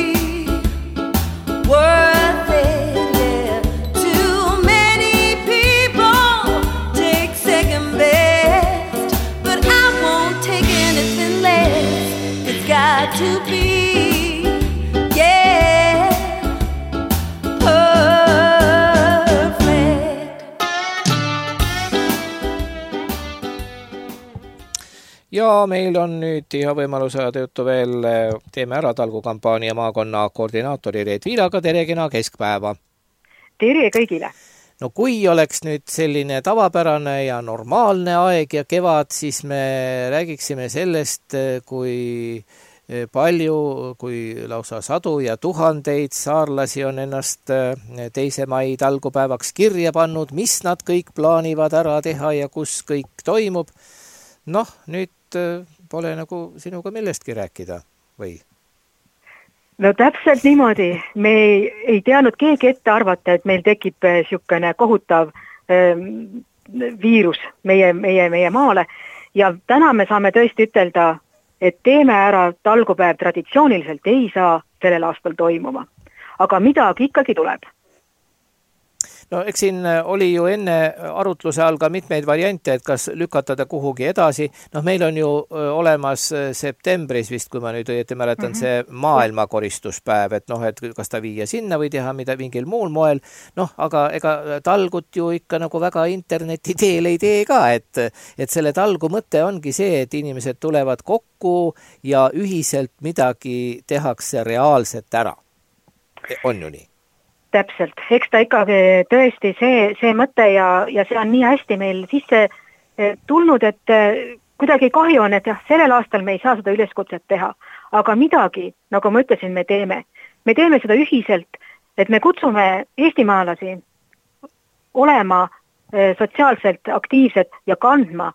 Ja meil on nüüd hea võimalus ajada juttu veel Teeme ära talgukampaania maakonna koordinaatori Reet Viilaga. Tere kena keskpäeva! Tere kõigile! No kui oleks nüüd selline tavapärane ja normaalne aeg ja kevad, siis me räägiksime sellest, kui palju, kui lausa sadu ja tuhandeid saarlasi on ennast teise mai talgupäevaks kirja pannud, mis nad kõik plaanivad ära teha ja kus kõik toimub. Noh, nüüd pole nagu sinuga millestki rääkida, või? No täpselt niimoodi. Me ei, ei teadnud keegi ette arvata, et meil tekib siukene kohutav ähm, viirus meie, meie, meie maale. Ja täna me saame tõesti ütelda, et Teeme ära talgupäev traditsiooniliselt ei saa sellel aastal toimuma. Aga midagi ikkagi tuleb. No eks siin oli ju enne arutluse all ka mitmeid variante, et kas lükatada kuhugi edasi. Noh, meil on ju olemas septembris vist, kui ma nüüd õieti mäletan, mm-hmm. see maailmakoristuspäev, et noh, et kas ta viia sinna või teha mida mingil muul moel. Noh, aga ega talgut ju ikka nagu väga interneti teel ei tee ka, et, et selle talgu mõte ongi see, et inimesed tulevad kokku ja ühiselt midagi tehakse reaalselt ära. On ju nii? Täpselt. Eks ta ikkagi tõesti see, see mõte ja, ja see on nii hästi meil sisse tulnud, et kuidagi kahju on, et jah, sellel aastal me ei saa seda üleskutset teha. Aga midagi, nagu ma ütlesin, me teeme. Me teeme seda ühiselt, et me kutsume eestimaalasi olema sotsiaalselt aktiivsed ja kandma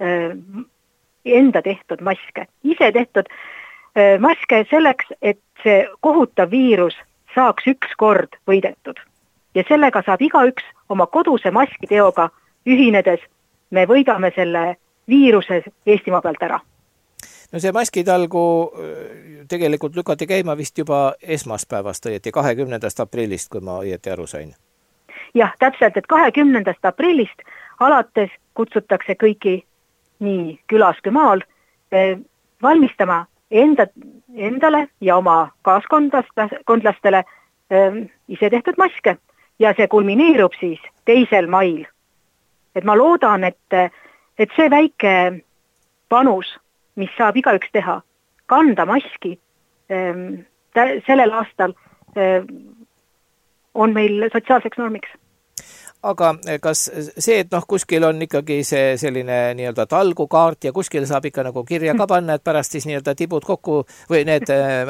enda tehtud maske. Ise tehtud maske selleks, et see kohutav viirus saaks üks kord võidetud. Ja sellega saab igaüks oma koduse maskiteoga ühinedes, me võidame selle viiruse Eestimaa pealt ära. No see maskitalgu tegelikult lükati käima vist juba esmaspäevast õieti, kahekümnendast aprillist, kui ma õieti aru sain. Jah, täpselt, et kahekümnendast aprillist alates kutsutakse kõiki nii külas kui maal valmistama enda, endale ja oma kaaskondlastele äh, ise tehtud maske. Ja see kulmineerub siis teisel mail. Et ma loodan, et, et see väike panus, mis saab igaüks teha, kanda maski äh, sellel aastal äh, on meil sotsiaalseks normiks. Aga kas see, et noh, kuskil on ikkagi see selline nii-öelda talgukaart ja kuskil saab ikka nagu kirja ka panna, et pärast siis nii-öelda tibud kokku või need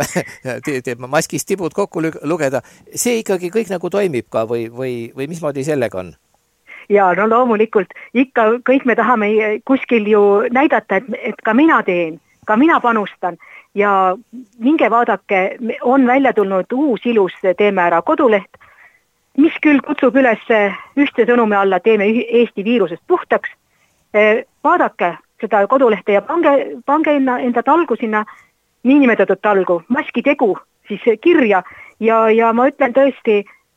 maskist tibud kokku lugeda, see ikkagi kõik nagu toimib ka või, või, või mismoodi sellega on? Ja no loomulikult, ikka kõik me tahame kuskil ju näidata, et, et ka mina teen, ka mina panustan ja minge vaadake, on välja tulnud uus ilus Teeme ära koduleht, mis küll kutsub üles ühtse sõnumi alla Teeme Eesti viirusest puhtaks. Vaadake seda kodulehte ja pange, pange enda, enda talgu sinna, niinimetatud talgu, maski tegu siis kirja ja, ja ma ütlen tõesti,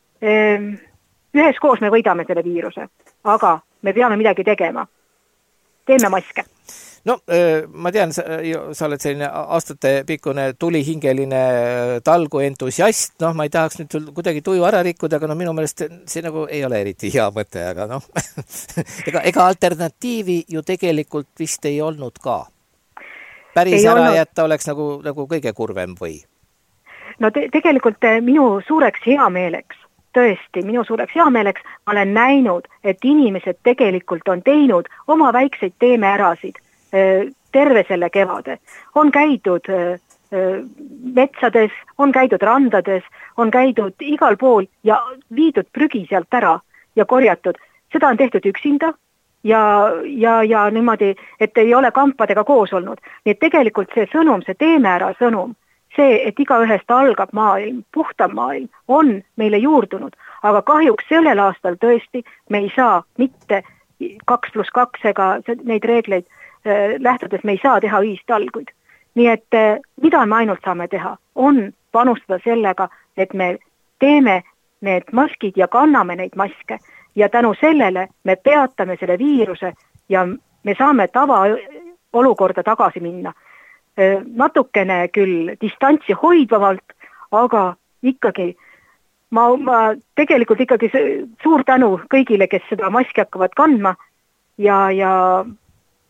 üheskoos me võidame selle viiruse, aga me peame midagi tegema. Teeme maske. No ma tean, sa, sa oled selline aastate pikkune tulihingeline talgu entusiast, noh ma ei tahaks nüüd kuidagi tuju ära rikkuda, aga no minu meelest see nagu ei ole eriti hea mõte, aga noh ega, ega alternatiivi ju tegelikult vist ei olnud ka. Päris ei ära olnud. Jätta oleks nagu, nagu kõige kurvem või? No te, tegelikult minu suureks heameeleks, tõesti minu suureks heameeleks ma olen näinud, et inimesed tegelikult on teinud oma väikseid Teeme ärasid terve selle kevade. On käidud metsades, on käidud randades, on käidud igal pool ja viidud prügi sealt ära ja korjatud. Seda on tehtud üksinda ja, ja, ja niimoodi, et ei ole kampadega koos olnud. Nii et tegelikult see sõnum, see Teeme ära sõnum, see, et igaühest algab maailm, puhtam maailm, on meile juurdunud. Aga kahjuks sellel aastal tõesti me ei saa mitte kaks pluss kaks ega neid reegleid lähtudes me ei saa teha ühistalguid. Nii et mida me ainult saame teha, on panustada sellega, et me teeme need maskid ja kanname neid maske ja tänu sellele me peatame selle viiruse ja me saame tava olukorda tagasi minna. Natukene küll distantsi hoidvamalt, aga ikkagi ma, ma tegelikult ikkagi suur tänu kõigile, kes seda maski hakkavad kandma ja, ja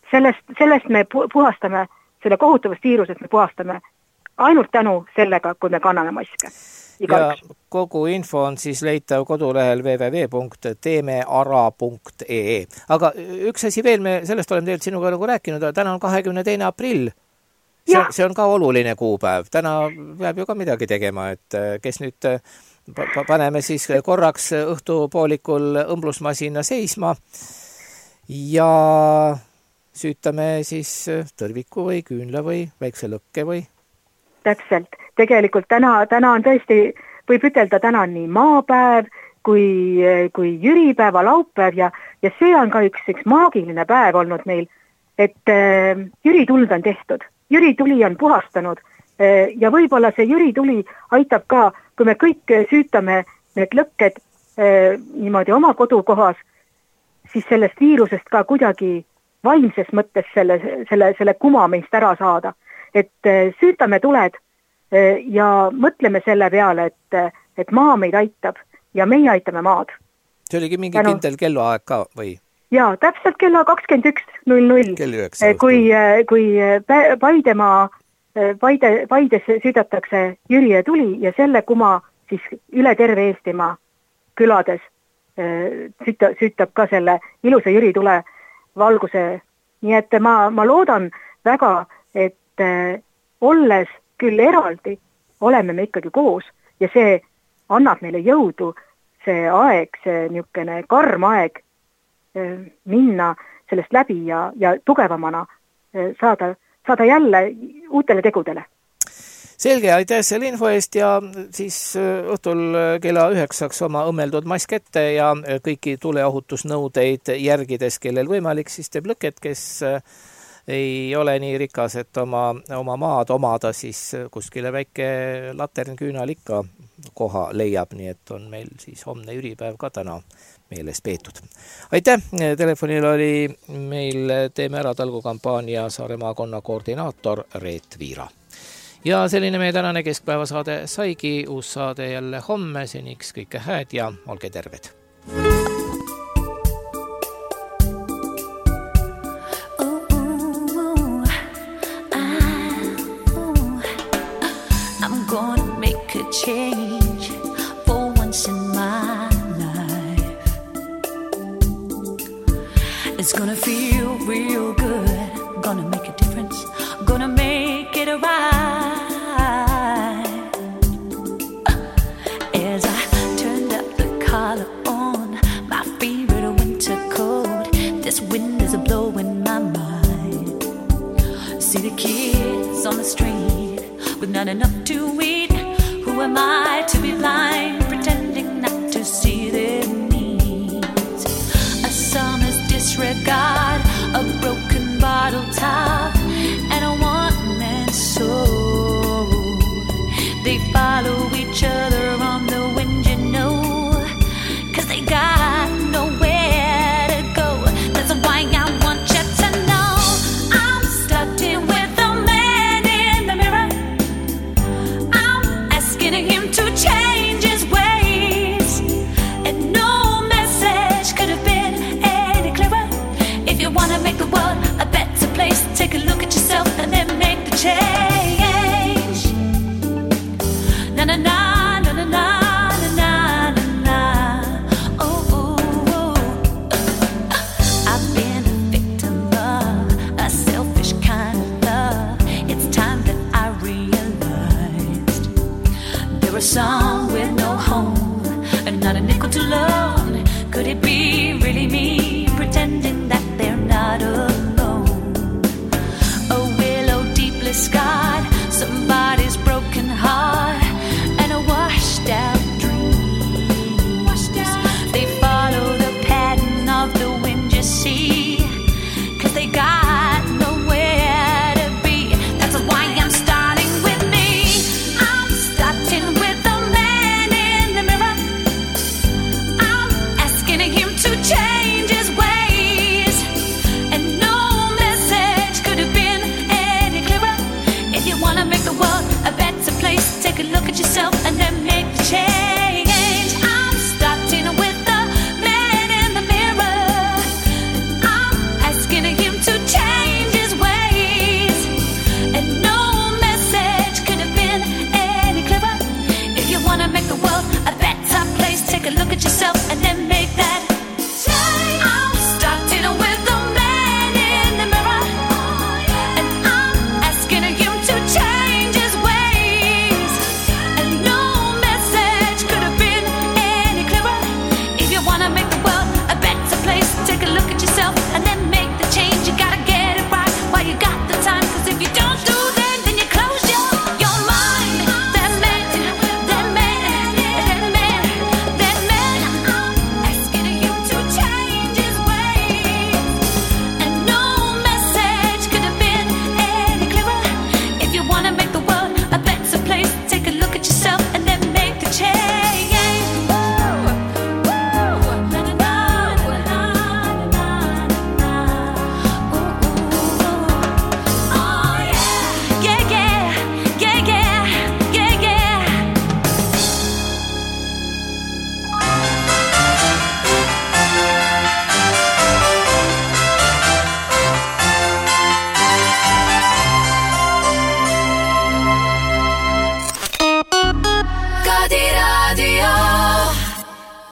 sellest, sellest me puhastame, selle kohutavast viirusest me puhastame ainult tänu sellega, kui me kanname maske. Igaüks. Ja kogu info on siis leitav kodulehel w w w punkt teemeara punkt e e. Aga üks asi veel, me sellest oleme tegelikult sinuga nagu rääkinud, täna on kahekümne teine aprill. See, see on ka oluline kuupäev. Täna peab ju ka midagi tegema, et kes nüüd paneme siis korraks õhtupoolikul õmblusmasina seisma ja süütame siis tõrviku või küünla või väikse lõkke või? Täpselt. Tegelikult täna, täna on tõesti, võib ütelda, täna on nii maapäev kui, kui jüripäeva laupäev ja, ja see on ka üks, üks maagiline päev olnud meil, et äh, jürituld on tehtud. Jürituli on puhastanud äh, ja võib-olla see jürituli aitab ka, kui me kõik süütame need lõkked äh, niimoodi oma kodukohas, siis sellest viirusest ka kuidagi vaimses mõttes selle, selle, selle kuma meist ära saada. Et äh, süütame tuled äh, ja mõtleme selle peale, et, äh, et maa meid aitab ja meie aitame maad. See oligi mingi Tänu... kindel kelluaeg ka või? Jaa, täpselt kella kakskümmend üks null null. Kui, kui Paidemaa, Paide, Paides süüdatakse jüri ja tuli ja selle kuma siis üle terve Eestimaa külades süüta, süütab ka selle ilusa jüritule valguse. Nii et ma, ma loodan väga, et olles küll eraldi, oleme me ikkagi koos ja see annab meile jõudu, see aeg, see niisugune karm aeg minna sellest läbi ja, ja tugevamana saada, saada jälle uutele tegudele. Selge, aitäh selle info eest ja siis õhtul kella üheksaks oma õmmeldud mask ette ja kõiki tuleohutusnõudeid järgides, kellel võimalik, siis teeb lõket, kes ei ole nii rikas, et oma, oma maad omada, siis kuskile väike laternküünal ikka koha leiab, nii et on meil siis homne jüripäev ka täna meeles peetud. Aitäh! Telefonil oli meil Teeme ära talgukampaania Saaremaa konna koordinaator Reet Viira. Ja selline meie tänane keskpäevasaade saigi, uus saade jälle homme, seniks kõike hääd ja olge terved! Change for once in my life. It's gonna feel real good, gonna make a difference, gonna make it right. As I turned up the collar on my favorite winter coat, this wind is blowing my mind. See the kids on the street with not enough to eat. Who am I to be blind, pretending not to see their needs? A summer's disregard, a broken bottle top, and a one-man soul. They follow each other on the wind, you know, 'cause they got nowhere to go. That's why I want you to know I'm starting with a man in the mirror. Getting him to change his ways, and no message could have been any clearer. If you want to make the world a better place, take a look at yourself and then make the change. Na na na na na na na na na. Oh, oh, oh. I've been a victim of a selfish kind of love. It's time that I realized there are some with no home and not a nickel to loan. Could it be really me pretending that they're not alone? A willow deeply scarred, somebody